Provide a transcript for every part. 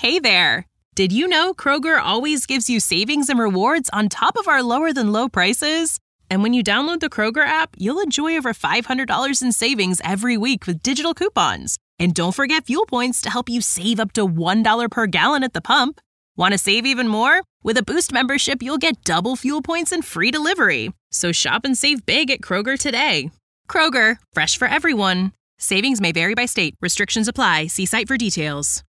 Hey there! Did you know Kroger always gives you savings and rewards on top of our lower-than-low prices? And when you download the Kroger app, you'll enjoy over $500 in savings every week with digital coupons. And don't forget fuel points to help you save up to $1 per gallon at the pump. Want to save even more? With a Boost membership, you'll get double fuel points and free delivery. So shop and save big at Kroger today. Kroger, fresh for everyone. Savings may vary by state. Restrictions apply. See site for details.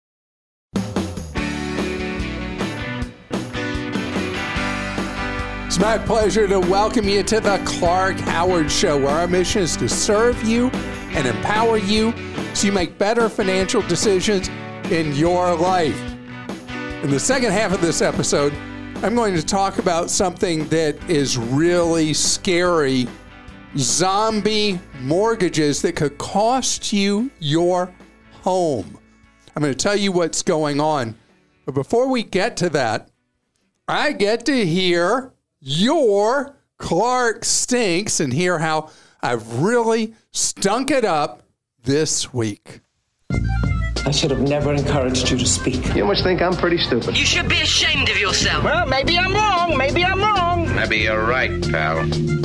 It's my pleasure to welcome you to the Clark Howard Show, where our mission is to serve you and empower you so you make better financial decisions in your life. In the second half of this episode, I'm going to talk about something that is really scary: zombie mortgages that could cost you your home. I'm going to tell you what's going on. But before we get to that, I get to hear your Clark Stinks and hear how I've really stunk it up this week. I should have never encouraged you to speak. You must think I'm pretty stupid. You should be ashamed of yourself. Well, maybe I'm wrong. Maybe I'm wrong. Maybe you're right, pal.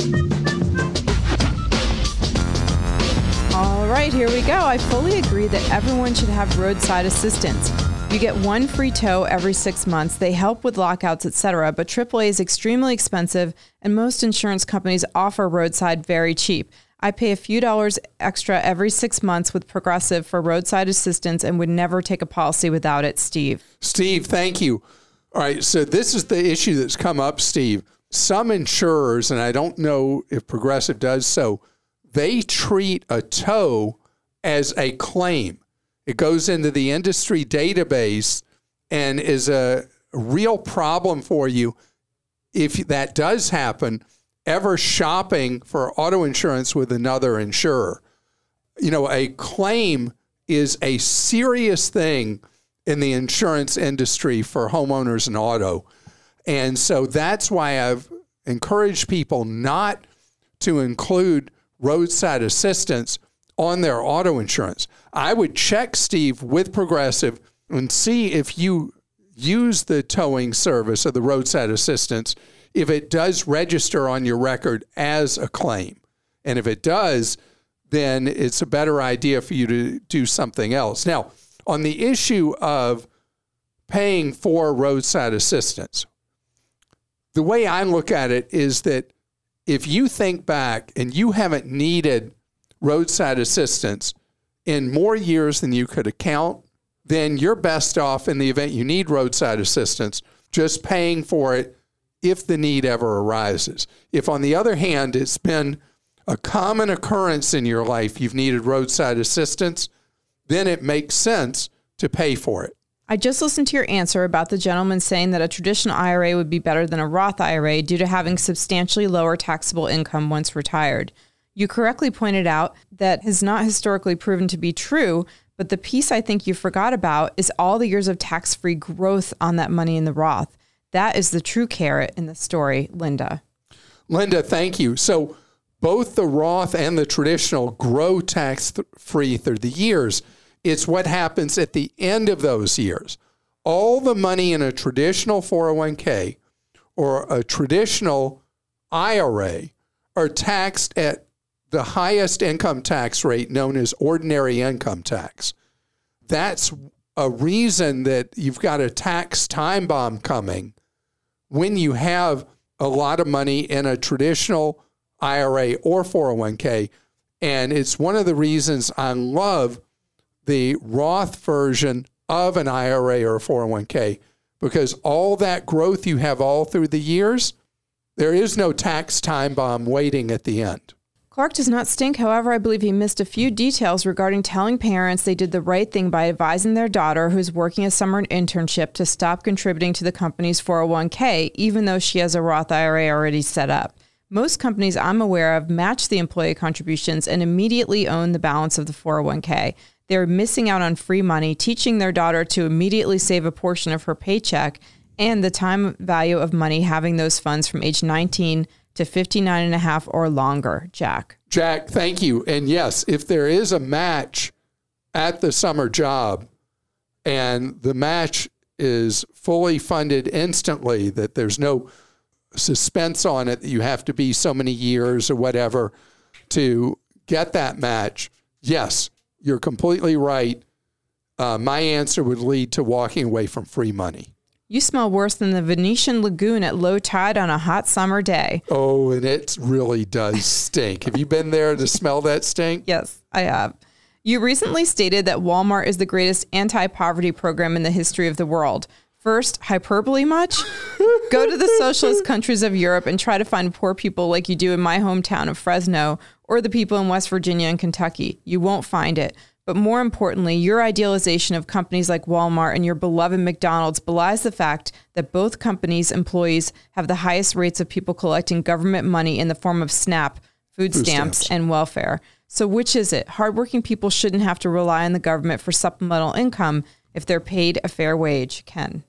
All right, here we go. I fully agree that everyone should have roadside assistance. You get one free tow every 6 months. They help with lockouts, etc. But AAA is extremely expensive, and most insurance companies offer roadside very cheap. I pay a few dollars extra every 6 months with Progressive for roadside assistance and would never take a policy without it, Steve. Steve, thank you. All right, so this is the issue that's come up, Steve. Some insurers, and I don't know if Progressive does so, they treat a tow as a claim. It goes into the industry database and is a real problem for you if that does happen, ever shopping for auto insurance with another insurer. You know, a claim is a serious thing in the insurance industry for homeowners and auto. And so that's why I've encouraged people not to include roadside assistance on their auto insurance. I would check, Steve, with Progressive and see if you use the towing service or the roadside assistance, if it does register on your record as a claim. And if it does, then it's a better idea for you to do something else. Now, on the issue of paying for roadside assistance, the way I look at it is that if you think back and you haven't needed roadside assistance in more years than you could account, then you're best off, in the event you need roadside assistance, just paying for it if the need ever arises. If, on the other hand, it's been a common occurrence in your life, you've needed roadside assistance, then it makes sense to pay for it. I just listened to your answer about the gentleman saying that a traditional IRA would be better than a Roth IRA due to having substantially lower taxable income once retired. You correctly pointed out that has not historically proven to be true, but the piece I think you forgot about is all the years of tax-free growth on that money in the Roth. That is the true carrot in the story, Linda. Linda, thank you. So both the Roth and the traditional grow tax-free through the years. It's what happens at the end of those years. All the money in a traditional 401k or a traditional IRA are taxed at the highest income tax rate, known as ordinary income tax. That's a reason that you've got a tax time bomb coming when you have a lot of money in a traditional IRA or 401k. And it's one of the reasons I love the Roth version of an IRA or a 401k, because all that growth you have all through the years, there is no tax time bomb waiting at the end. Clark does not stink. However, I believe he missed a few details regarding telling parents they did the right thing by advising their daughter, who's working a summer internship, to stop contributing to the company's 401k, even though she has a Roth IRA already set up. Most companies I'm aware of match the employee contributions and immediately own the balance of the 401k. They're missing out on free money, teaching their daughter to immediately save a portion of her paycheck and the time value of money having those funds from age 19 to 59 and a half or longer. Jack, thank you. And yes, if there is a match at the summer job and the match is fully funded instantly, that there's no suspense on it, that you have to be so many years or whatever to get that match, yes, you're completely right. My answer would lead to walking away from free money. You smell worse than the Venetian Lagoon at low tide on a hot summer day. Oh, and it really does stink. Have you been there to smell that stink? Yes, I have. You recently stated that Walmart is the greatest anti-poverty program in the history of the world. First, hyperbole much? Go to the socialist countries of Europe and try to find poor people like you do in my hometown of Fresno or the people in West Virginia and Kentucky. You won't find it. But more importantly, your idealization of companies like Walmart and your beloved McDonald's belies the fact that both companies' employees have the highest rates of people collecting government money in the form of SNAP, food stamps, and welfare. So which is it? Hardworking people shouldn't have to rely on the government for supplemental income if they're paid a fair wage. Ken,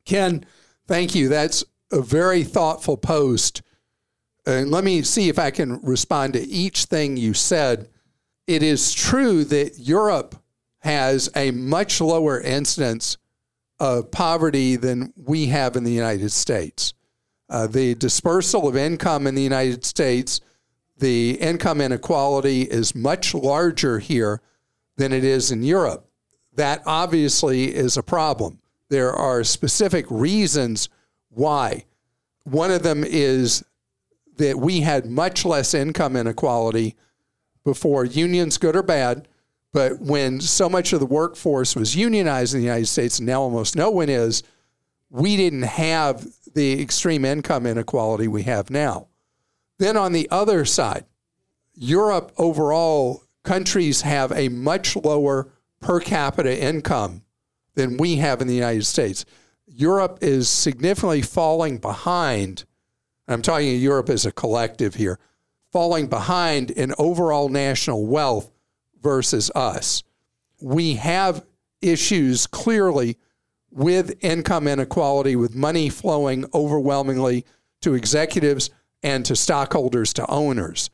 thank you. That's a very thoughtful post. And let me see if I can respond to each thing you said. It is true that Europe has a much lower incidence of poverty than we have in the United States. The dispersal of income in the United States, the income inequality is much larger here than it is in Europe. That obviously is a problem. There are specific reasons why. One of them is that we had much less income inequality before, unions, good or bad, but when so much of the workforce was unionized in the United States, and now almost no one is, we didn't have the extreme income inequality we have now. Then on the other side, Europe overall, countries have a much lower per capita income than we have in the United States. Europe is significantly falling behind. I'm talking Europe as a collective here, falling behind in overall national wealth versus us. We have issues clearly with income inequality, with money flowing overwhelmingly to executives and to stockholders, to owners.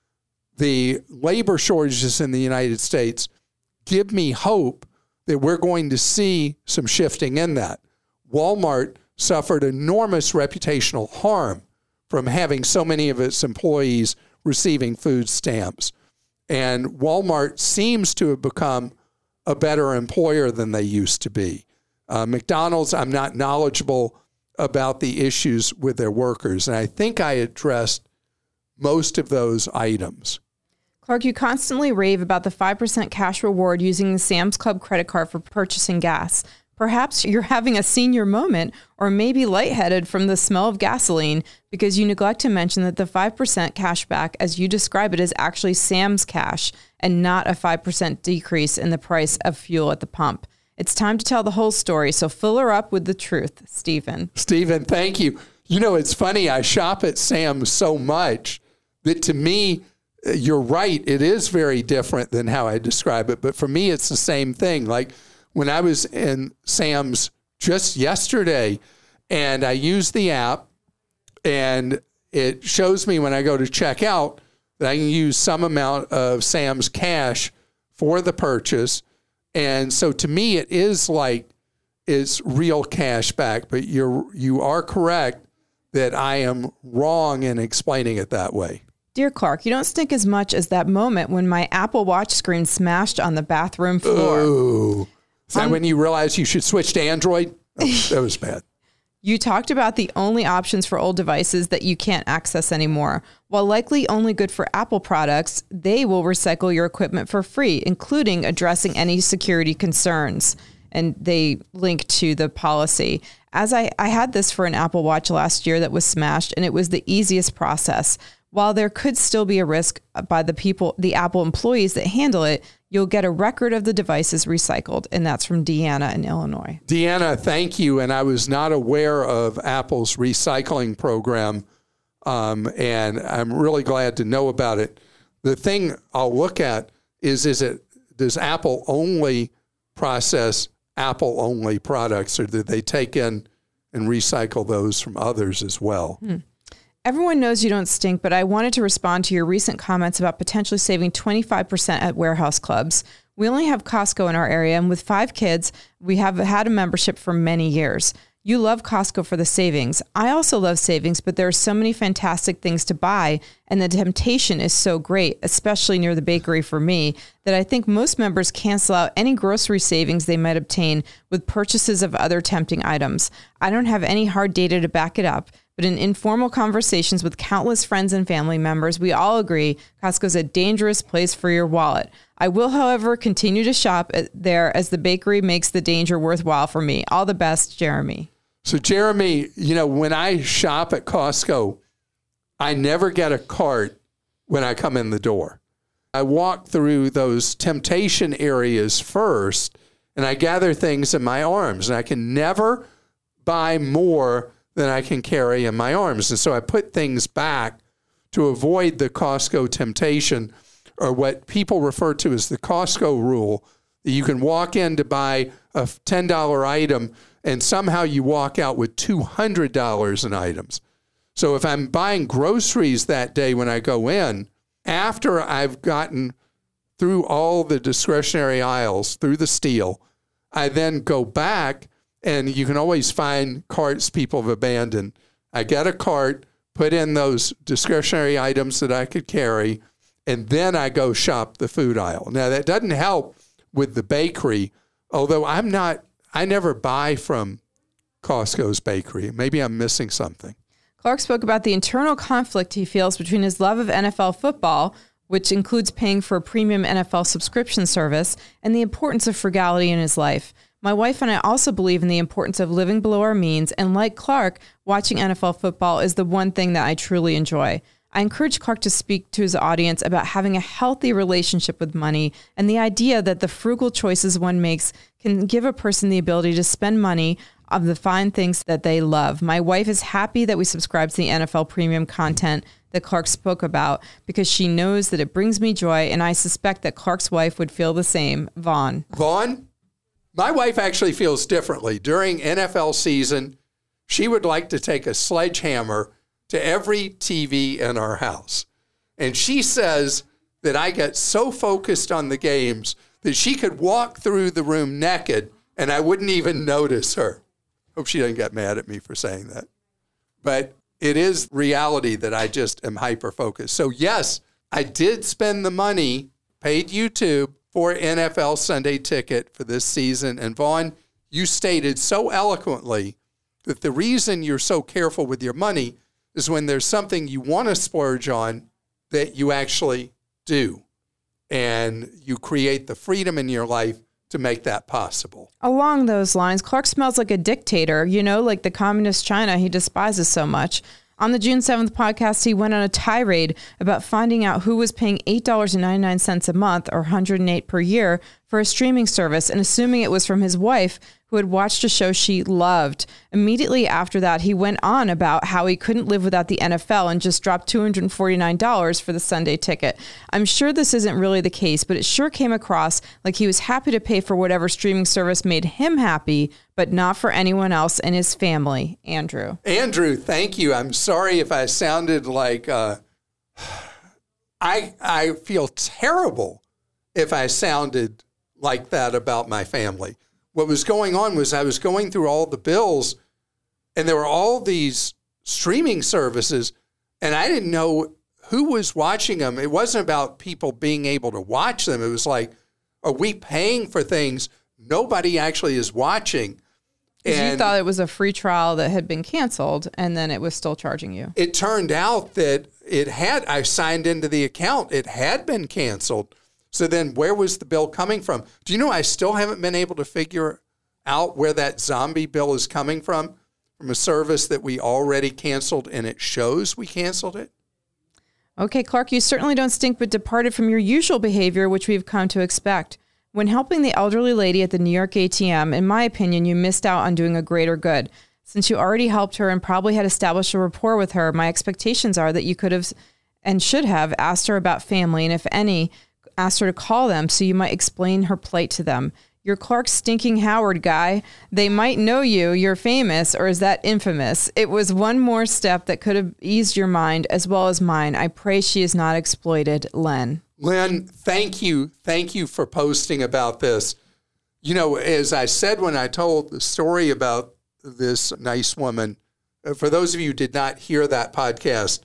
The labor shortages in the United States give me hope that we're going to see some shifting in that. Walmart suffered enormous reputational harm from having so many of its employees receiving food stamps. And Walmart seems to have become a better employer than they used to be. McDonald's, I'm not knowledgeable about the issues with their workers. And I think I addressed most of those items. Clark, you constantly rave about the 5% cash reward using the Sam's Club credit card for purchasing gas. Perhaps you're having a senior moment or maybe lightheaded from the smell of gasoline because you neglect to mention that the 5% cash back, as you describe it, is actually Sam's cash and not a 5% decrease in the price of fuel at the pump. It's time to tell the whole story, so fill her up with the truth, Stephen. Stephen, thank you. You know, it's funny, I shop at Sam's so much that to me, you're right, it is very different than how I describe it, but for me, it's the same thing. Like, when I was in Sam's just yesterday and I used the app and it shows me when I go to check out that I can use some amount of Sam's cash for the purchase. And so to me, it is like it's real cash back, but you are correct that I am wrong in explaining it that way. Dear Clark, you don't stink as much as that moment when my Apple Watch screen smashed on the bathroom floor. Ooh. Is that when you realized you should switch to Android? Oh, that was bad. You talked about the only options for old devices that you can't access anymore. While likely only good for Apple products, they will recycle your equipment for free, including addressing any security concerns. And they link to the policy. As I had this for an Apple Watch last year that was smashed, and it was the easiest process. While there could still be a risk by the Apple employees that handle it, you'll get a record of the devices recycled. And that's from Deanna in Illinois. Deanna, thank you. And I was not aware of Apple's recycling program. And I'm really glad to know about it. The thing I'll look at is does Apple only process Apple only products, or do they take in and recycle those from others as well? Everyone knows you don't stink, but I wanted to respond to your recent comments about potentially saving 25% at warehouse clubs. We only have Costco in our area, and with 5 kids, we have had a membership for many years. You love Costco for the savings. I also love savings, but there are so many fantastic things to buy, and the temptation is so great, especially near the bakery for me, that I think most members cancel out any grocery savings they might obtain with purchases of other tempting items. I don't have any hard data to back it up, but in informal conversations with countless friends and family members, we all agree Costco's a dangerous place for your wallet. I will, however, continue to shop there as the bakery makes the danger worthwhile for me. All the best, Jeremy. So, Jeremy, when I shop at Costco, I never get a cart when I come in the door. I walk through those temptation areas first, and I gather things in my arms, and I can never buy more than I can carry in my arms. And so I put things back to avoid the Costco temptation, or what people refer to as the Costco rule, that you can walk in to buy a $10 item and somehow you walk out with $200 in items. So if I'm buying groceries that day when I go in, after I've gotten through all the discretionary aisles, through the steal, I then go back, and you can always find carts people have abandoned. I get a cart, put in those discretionary items that I could carry, and then I go shop the food aisle. Now, that doesn't help with the bakery, although I never buy from Costco's bakery. Maybe I'm missing something. Clark spoke about the internal conflict he feels between his love of NFL football, which includes paying for a premium NFL subscription service, and the importance of frugality in his life. My wife and I also believe in the importance of living below our means, and like Clark, watching NFL football is the one thing that I truly enjoy. I encourage Clark to speak to his audience about having a healthy relationship with money and the idea that the frugal choices one makes can give a person the ability to spend money on the fine things that they love. My wife is happy that we subscribe to the NFL premium content that Clark spoke about because she knows that it brings me joy, and I suspect that Clark's wife would feel the same. Vaughn? My wife actually feels differently. During NFL season, she would like to take a sledgehammer to every TV in our house. And she says that I get so focused on the games that she could walk through the room naked and I wouldn't even notice her. Hope she doesn't get mad at me for saying that. But it is reality that I just am hyper-focused. So yes, I did spend the money, paid YouTube, for NFL Sunday Ticket for this season. And Vaughn, you stated so eloquently that the reason you're so careful with your money is when there's something you want to splurge on that you actually do. And you create the freedom in your life to make that possible. Along those lines, Clark smells like a dictator, like the communist China he despises so much. On the June 7th podcast, he went on a tirade about finding out who was paying $8.99 a month or $108 per year for a streaming service and assuming it was from his wife, who had watched a show she loved. Immediately after that, he went on about how he couldn't live without the NFL and just dropped $249 for the Sunday Ticket. I'm sure this isn't really the case, but it sure came across like he was happy to pay for whatever streaming service made him happy, but not for anyone else in his family. Andrew, thank you. I'm sorry if I sounded like I feel terrible if I sounded like that about my family. What was going on was I was going through all the bills, and there were all these streaming services, and I didn't know who was watching them. It wasn't about people being able to watch them. It was like, are we paying for things nobody actually is watching? And you thought it was a free trial that had been canceled, and then it was still charging you. It turned out that I signed into the account. It had been canceled. So then where was the bill coming from? Do you know I still haven't been able to figure out where that zombie bill is coming from a service that we already canceled, and it shows we canceled it? Okay, Clark, you certainly don't stink, but departed from your usual behavior, which we've come to expect. When helping the elderly lady at the New York ATM, in my opinion, you missed out on doing a greater good. Since you already helped her and probably had established a rapport with her, my expectations are that you could have and should have asked her about family, and if any, asked her to call them so you might explain her plight to them. You're Clark Stinking Howard guy. They might know you. You're famous, or is that infamous? It was one more step that could have eased your mind as well as mine. I pray she is not exploited. Len. Len, thank you. Thank you for posting about this. You know, as I said when I told the story about this nice woman, for those of you who did not hear that podcast,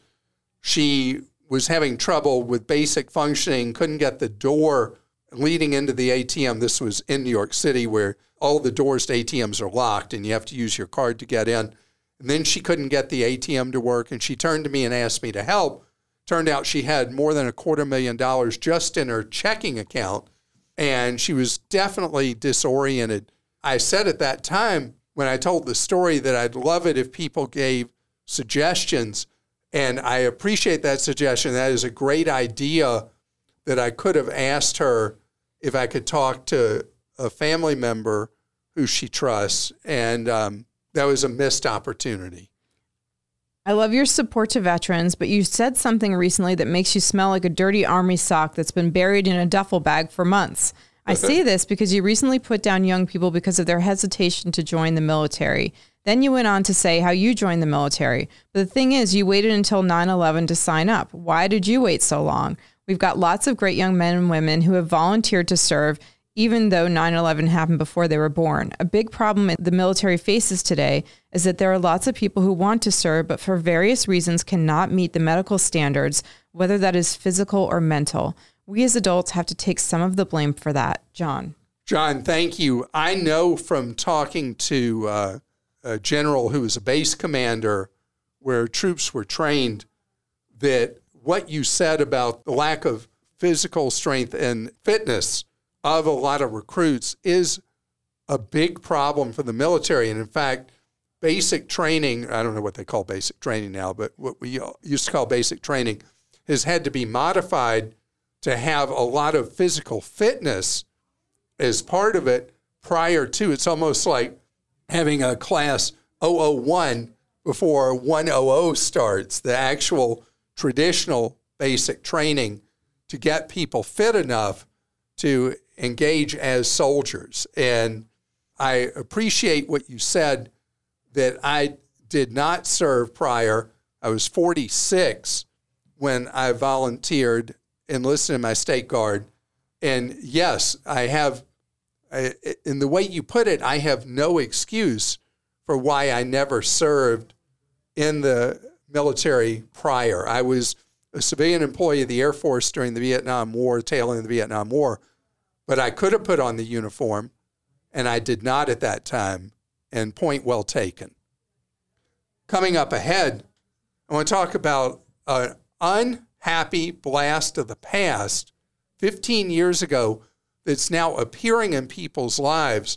she was having trouble with basic functioning, couldn't get the door leading into the ATM. This was in New York City, where all the doors to ATMs are locked and you have to use your card to get in. And then she couldn't get the ATM to work, and she turned to me and asked me to help. Turned out she had more than $250,000 just in her checking account, and she was definitely disoriented. I said at that time, when I told the story, that I'd love it if people gave suggestions, and I appreciate that suggestion. That is a great idea, that I could have asked her if I could talk to a family member who she trusts, and that was a missed opportunity. I love your support to veterans, but you said something recently that makes you smell like a dirty army sock that's been buried in a duffel bag for months. I say this because you recently put down young people because of their hesitation to join the military. Then you went on to say how you joined the military. But the thing is, you waited until 9/11 to sign up. Why did you wait so long? We've got lots of great young men and women who have volunteered to serve, even though 9/11 happened before they were born. A big problem the military faces today is that there are lots of people who want to serve, but for various reasons cannot meet the medical standards, whether that is physical or mental. We as adults have to take some of the blame for that. John. John, thank you. I know from talking to a general who was a base commander where troops were trained, that what you said about the lack of physical strength and fitness of a lot of recruits is a big problem for the military. And in fact, basic training, I don't know what they call basic training now, but what we used to call basic training has had to be modified to have a lot of physical fitness as part of it prior to. It's almost like having a class 001 before 100 starts, the actual traditional basic training to get people fit enough to engage as soldiers. And I appreciate what you said, that I did not serve prior. I was 46 when I volunteered, enlisted in my state guard. And yes, I have, in the way you put it, I have no excuse for why I never served in the military prior. I was a civilian employee of the Air Force during the Vietnam War, tail end of the Vietnam War, but I could have put on the uniform, and I did not at that time, and point well taken. Coming up ahead, I want to talk about an unhappy blast of the past 15 years ago that's now appearing in people's lives.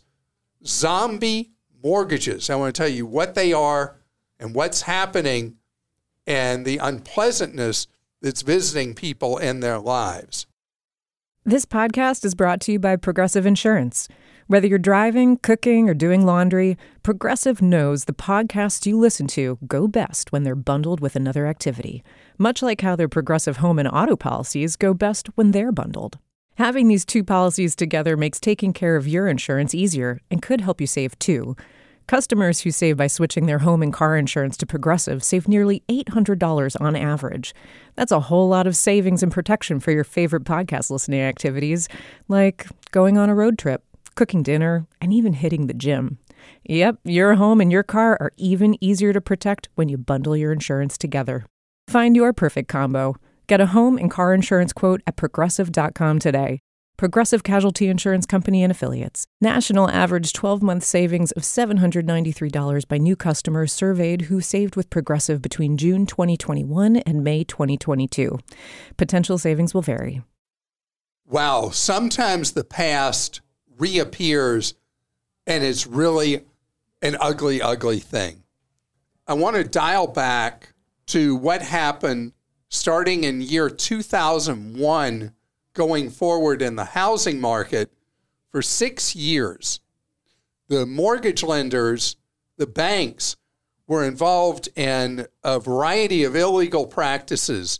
Zombie mortgages. I want to tell you what they are and what's happening and the unpleasantness that's visiting people in their lives. This podcast is brought to you by Progressive Insurance. Whether you're driving, cooking, or doing laundry, Progressive knows the podcasts you listen to go best when they're bundled with another activity, much like how their Progressive home and auto policies go best when they're bundled. Having these two policies together makes taking care of your insurance easier and could help you save too. Customers who save by switching their home and car insurance to Progressive save nearly $800 on average. That's a whole lot of savings and protection for your favorite podcast listening activities, like going on a road trip, cooking dinner, and even hitting the gym. Yep, your home and your car are even easier to protect when you bundle your insurance together. Find your perfect combo. Get a home and car insurance quote at Progressive.com today. Progressive Casualty Insurance Company and Affiliates. National average 12-month savings of $793 by new customers surveyed who saved with Progressive between June 2021 and May 2022. Potential savings will vary. Wow, sometimes the past reappears and it's really an ugly, ugly thing. I want to dial back to what happened starting in year 2001 going forward in the housing market. For 6 years, the mortgage lenders, the banks, were involved in a variety of illegal practices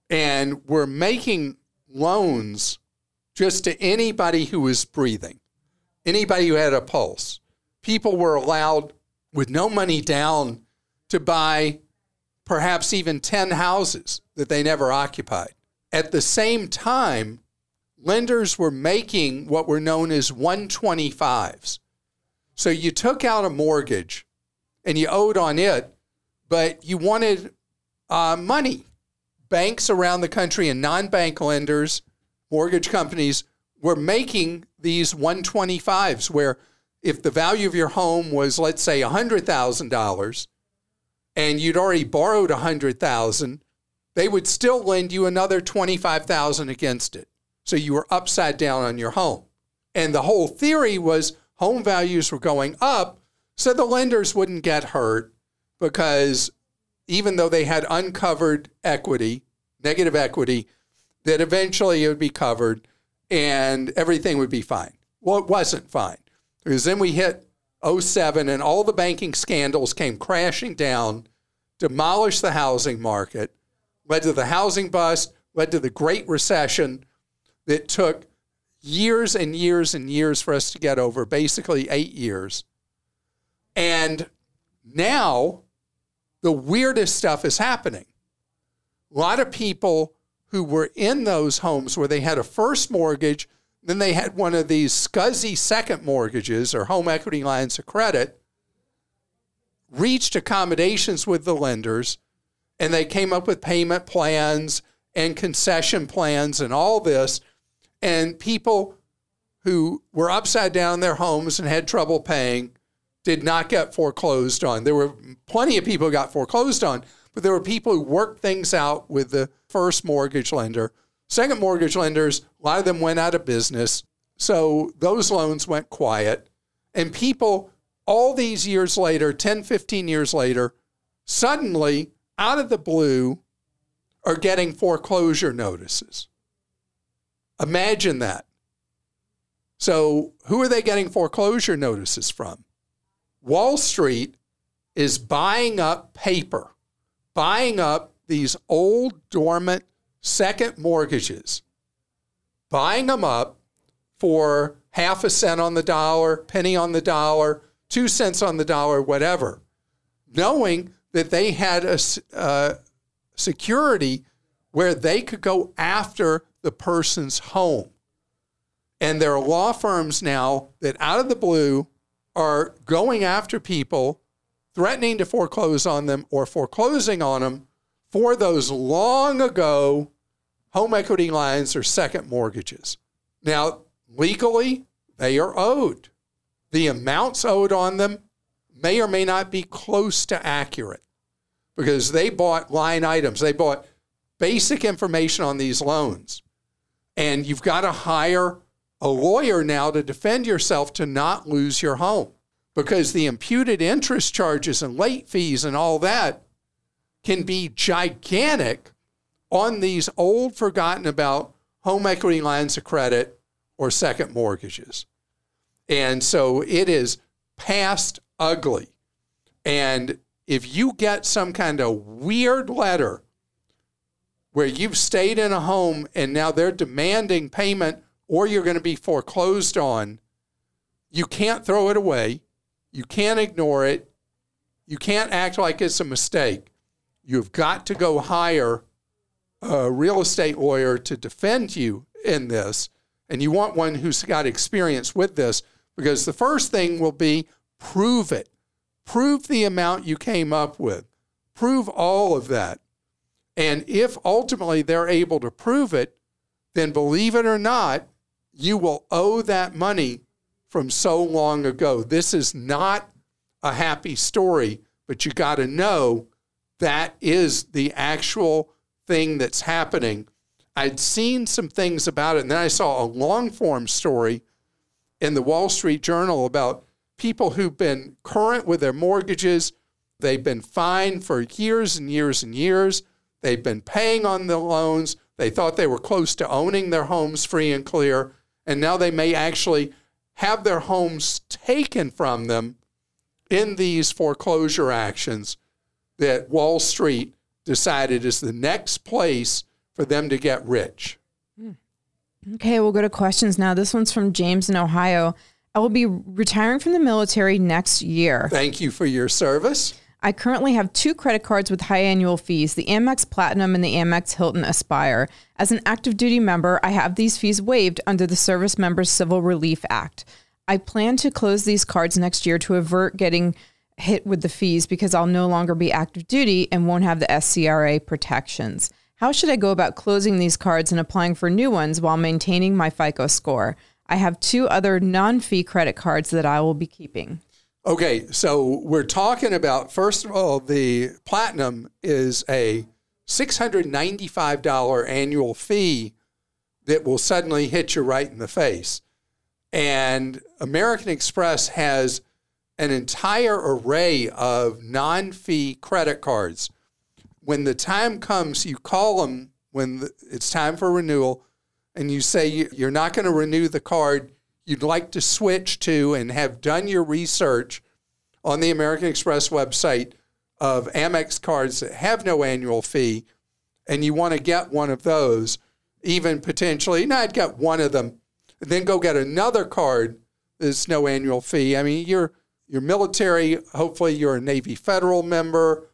and were making loans just to anybody who was breathing. Anybody who had a pulse. People were allowed, with no money down, to buy perhaps even 10 houses that they never occupied. At the same time, lenders were making what were known as 125s. So you took out a mortgage and you owed on it, but you wanted money. Banks around the country and non-bank lenders, mortgage companies, were making these 125s where if the value of your home was, let's say, $100,000 and you'd already borrowed $100,000, they would still lend you another $25,000 against it. So you were upside down on your home. And the whole theory was home values were going up, so the lenders wouldn't get hurt because even though they had uncovered equity, negative equity, that eventually it would be covered and everything would be fine. Well, it wasn't fine because then we hit 2007 and all the banking scandals came crashing down, demolished the housing market, led to the housing bust, led to the Great Recession that took years and years and years for us to get over, basically 8 years. And now the weirdest stuff is happening. A lot of people who were in those homes where they had a first mortgage, then they had one of these scuzzy second mortgages or home equity lines of credit, reached accommodations with the lenders, and they came up with payment plans and concession plans and all this. And people who were upside down in their homes and had trouble paying did not get foreclosed on. There were plenty of people who got foreclosed on, but there were people who worked things out with the first mortgage lender. Second mortgage lenders, a lot of them went out of business. So those loans went quiet. And people, all these years later, 10, 15 years later, suddenly, out of the blue, are getting foreclosure notices. Imagine that. So who are they getting foreclosure notices from? Wall Street is buying up paper, buying up these old, dormant second mortgages, buying them up for half a cent on the dollar, penny on the dollar, 2 cents on the dollar, whatever, knowing that they had a security where they could go after the person's home. And there are law firms now that out of the blue are going after people, threatening to foreclose on them or foreclosing on them for those long ago home equity lines or second mortgages. Now, legally, they are owed. The amounts owed on them may or may not be close to accurate because they bought line items. They bought basic information on these loans. And you've got to hire a lawyer now to defend yourself to not lose your home because the imputed interest charges and late fees and all that can be gigantic on these old, forgotten about home equity lines of credit or second mortgages. And so it is past ugly. And if you get some kind of weird letter where you've stayed in a home and now they're demanding payment or you're going to be foreclosed on, you can't throw it away. You can't ignore it. You can't act like it's a mistake. You've got to go hire a real estate lawyer to defend you in this. And you want one who's got experience with this because the first thing will be prove it. Prove the amount you came up with. Prove all of that. And if ultimately they're able to prove it, then believe it or not, you will owe that money from so long ago. This is not a happy story, but you got to know that is the actual thing that's happening. I'd seen some things about it, and then I saw a long-form story in the Wall Street Journal about people who've been current with their mortgages. They've been fined for years and years and years. They've been paying on the loans. They thought they were close to owning their homes free and clear, and now they may actually have their homes taken from them in these foreclosure actions that Wall Street decided is the next place for them to get rich. Okay, we'll go to questions now. This one's from James in Ohio. I will be retiring from the military next year. Thank you for your service. I currently have 2 credit cards with high annual fees, the Amex Platinum and the Amex Hilton Aspire. As an active duty member, I have these fees waived under the Service Members Civil Relief Act. I plan to close these cards next year to avert getting hit with the fees because I'll no longer be active duty and won't have the SCRA protections. How should I go about closing these cards and applying for new ones while maintaining my FICO score? I have 2 other non-fee credit cards that I will be keeping. Okay, so we're talking about, first of all, the Platinum is a $695 annual fee that will suddenly hit you right in the face. And American Express has an entire array of non-fee credit cards. When the time comes, you call them when it's time for renewal, and you say you're not going to renew the card you'd like to switch to and have done your research on the American Express website of Amex cards that have no annual fee, and you want to get one of those, even potentially, I'd get one of them, and then go get another card that's no annual fee. I mean, you're military, hopefully you're a Navy Federal member,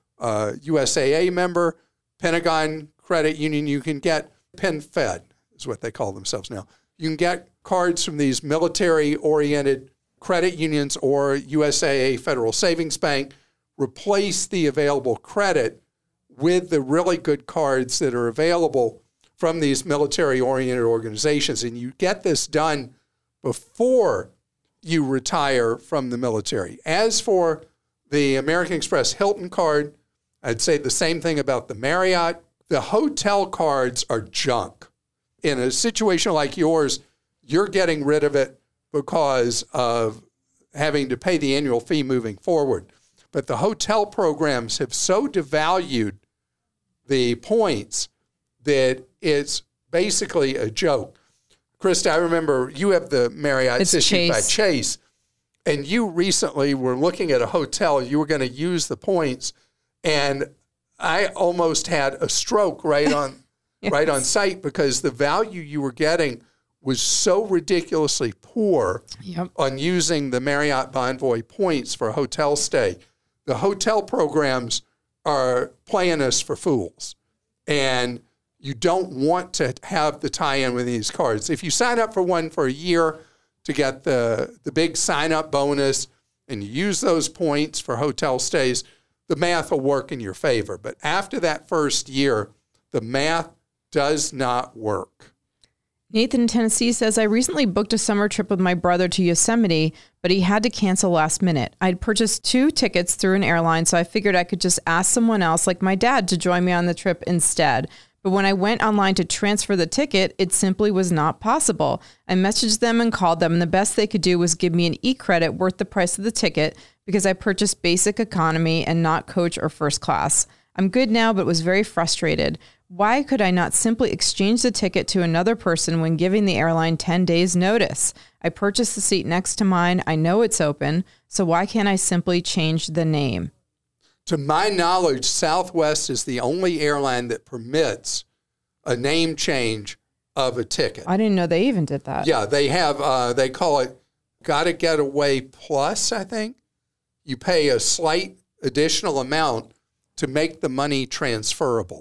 USAA member, Pentagon Credit Union, you can get PenFed is what they call themselves now. You can get cards from these military-oriented credit unions or USAA Federal Savings Bank, replace the available credit with the really good cards that are available from these military-oriented organizations. And you get this done before you retire from the military. As for the American Express Hilton card, I'd say the same thing about the Marriott. The hotel cards are junk. In a situation like yours, you're getting rid of it because of having to pay the annual fee moving forward. But the hotel programs have so devalued the points that it's basically a joke. Krista, I remember you have the Marriott issued by Chase, and you recently were looking at a hotel. You were going to use the points, and I almost had a stroke right on yes. right on site because the value you were getting was so ridiculously poor yep. on using the Marriott Bonvoy points for a hotel stay. The hotel programs are playing us for fools, and you don't want to have the tie-in with these cards. If you sign up for one for a year to get the big sign-up bonus and you use those points for hotel stays, the math will work in your favor. But after that first year, the math does not work. Nathan in Tennessee says, I recently booked a summer trip with my brother to Yosemite, but he had to cancel last minute. I'd purchased 2 tickets through an airline, so I figured I could just ask someone else, like my dad, to join me on the trip instead. But when I went online to transfer the ticket, it simply was not possible. I messaged them and called them, and the best they could do was give me an e-credit worth the price of the ticket because I purchased basic economy and not coach or first class. I'm good now, but was very frustrated. Why could I not simply exchange the ticket to another person when giving the airline 10 days notice? I purchased the seat next to mine. I know it's open, so why can't I simply change the name? To my knowledge, Southwest is the only airline that permits a name change of a ticket. I didn't know they even did that. Yeah, they have, they call it Gotta Get Away Plus, I think. You pay a slight additional amount to make the money transferable.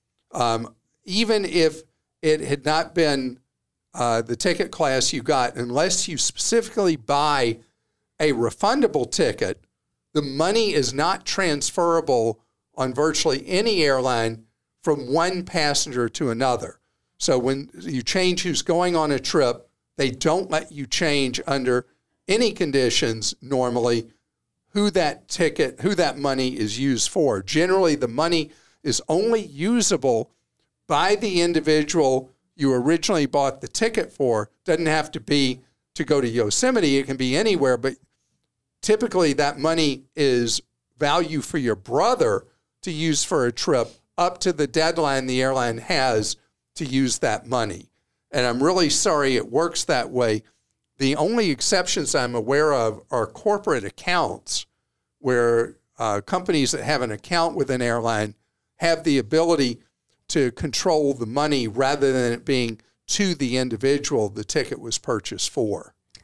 Even if it had not been the ticket class you got, unless you specifically buy a refundable ticket, the money is not transferable on virtually any airline from one passenger to another. So when you change who's going on a trip, they don't let you change under any conditions normally who that money is used for. Generally, the money is only usable by the individual you originally bought the ticket for. Doesn't have to be to go to Yosemite. It can be anywhere, but typically that money is value for your brother to use for a trip up to the deadline the airline has to use that money. And I'm really sorry it works that way. The only exceptions I'm aware of are corporate accounts, where companies that have an account with an airline have the ability to control the money rather than it being to the individual the ticket was purchased for.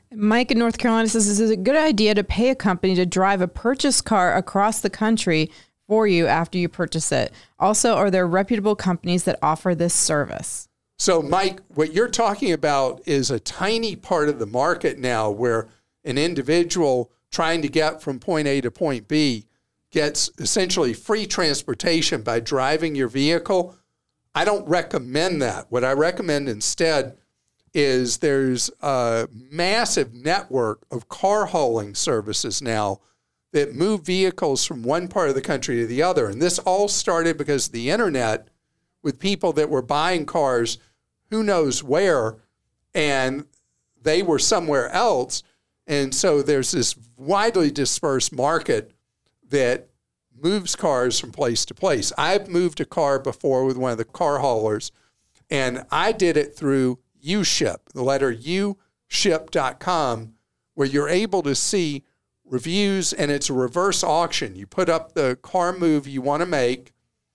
Mike in North Carolina says, this is a good idea to pay a company to drive a purchased car across the country for you after you purchase it. Also, are there reputable companies that offer this service? So, Mike, what you're talking about is a tiny part of the market now where an individual trying to get from point A to point B gets essentially free transportation by driving your vehicle. I don't recommend that. What I recommend instead is there's a massive network of car hauling services now that move vehicles from one part of the country to the other. And this all started because of the internet, with people that were buying cars who knows where, and they were somewhere else. And so there's this widely dispersed market that moves cars from place to place. I've moved a car before with one of the car haulers, and I did it through uShip, the letter U, ship.com, where you're able to see reviews, and it's a reverse auction. You put up the car move you want to make,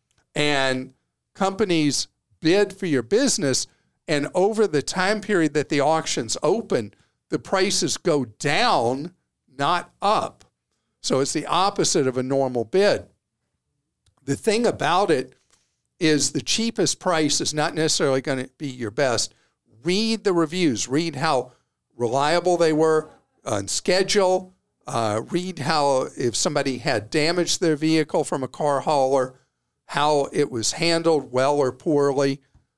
and companies bid for your business, and over the time period that the auction's open, the prices go down, not up. So it's the opposite of a normal bid. The thing about it is the cheapest price is not necessarily going to be your best. Read the reviews. Read how reliable they were on schedule. Read how, if somebody had damaged their vehicle from a car hauler, how it was handled well or poorly.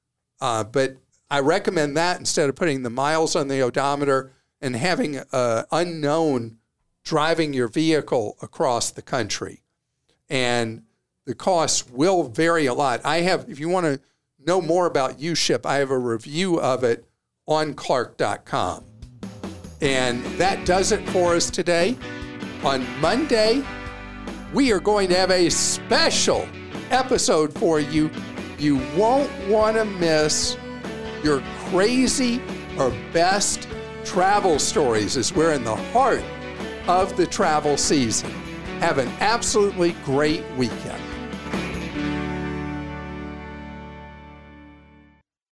But I recommend that instead of putting the miles on the odometer and having an unknown driving your vehicle across the country. And the costs will vary a lot. If you want to know more about uShip, I have a review of it on Clark.com. And that does it for us today. On Monday, we are going to have a special episode for you. You won't want to miss your crazy or best travel stories, as we're in the heart of the travel season. Have an absolutely great weekend.